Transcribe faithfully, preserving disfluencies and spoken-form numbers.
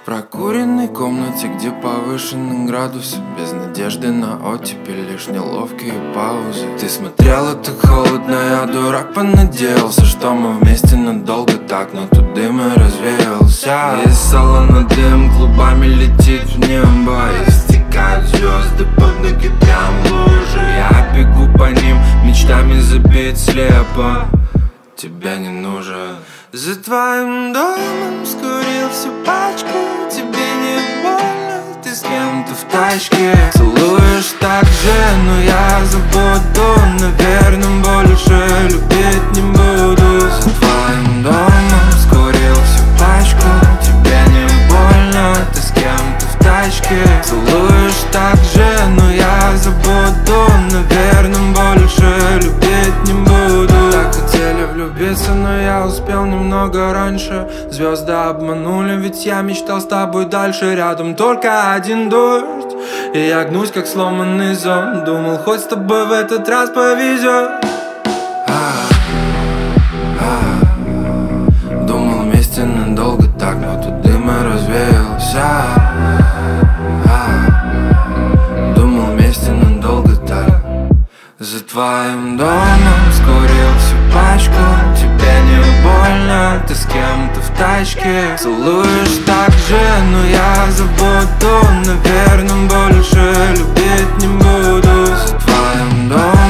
В прокуренной комнате, где повышенный градус, без надежды на оттепель, лишь неловкие паузы. Ты смотрела так холодно, я дурак понадеялся, что мы вместе надолго так, но тут дым и развеялся. Из салона дым клубами летит в небо, и стекают звезды под ноги прям в лужи. Я бегу по ним, мечтами забит слепо, тебя не нужен. За твоим домом скурил всю пачку, тебе не больно, ты с кем-то в тачке. Целуешь так же, но я забуду, наверное, больше любить не буду. За твоим домом скурил всю пачку, тебе не больно, ты с кем-то в тачке. Целуешь так же, но я забуду, наверное, больше любить не буду. Так хотели влюбиться, но я успел немного раньше. Звезды обманули, ведь я мечтал с тобой дальше. Рядом только один дождь, и я гнусь, как сломанный зонт. Думал, хоть с тобой в этот раз повезет. а, а, Думал, вместе надолго так, но тут дым и развеялся. а, Думал, вместе надолго так. За твоим домом скурил всю пачку, тебе не больно, ты с кем-то в тачке. Целуешь так же, но я забуду, наверное, больше любить не буду. За твоим домом